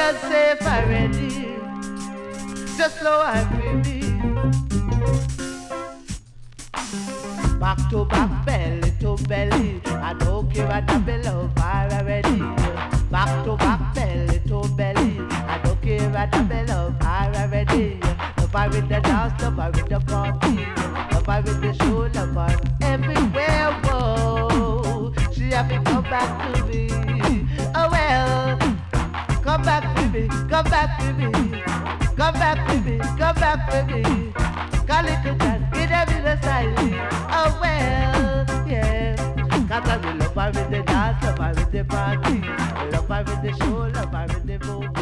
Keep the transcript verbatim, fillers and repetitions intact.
just safe already. Just slow and baby. Back to back, belly to belly. I don't care what the below fire already. Back to back, belly to belly. I don't care what the below fire already. Love her with the dance, love her with the party. Love her with the show, love her everywhere. Whoa, she have to come back to me. Oh well, come back to me, come back to me. Come back to me, come back to me. Call it a chat, get them in the silence. Oh well, yeah. Cause I will love her with the dance, love her with the party. Love her with the show, love her with the move.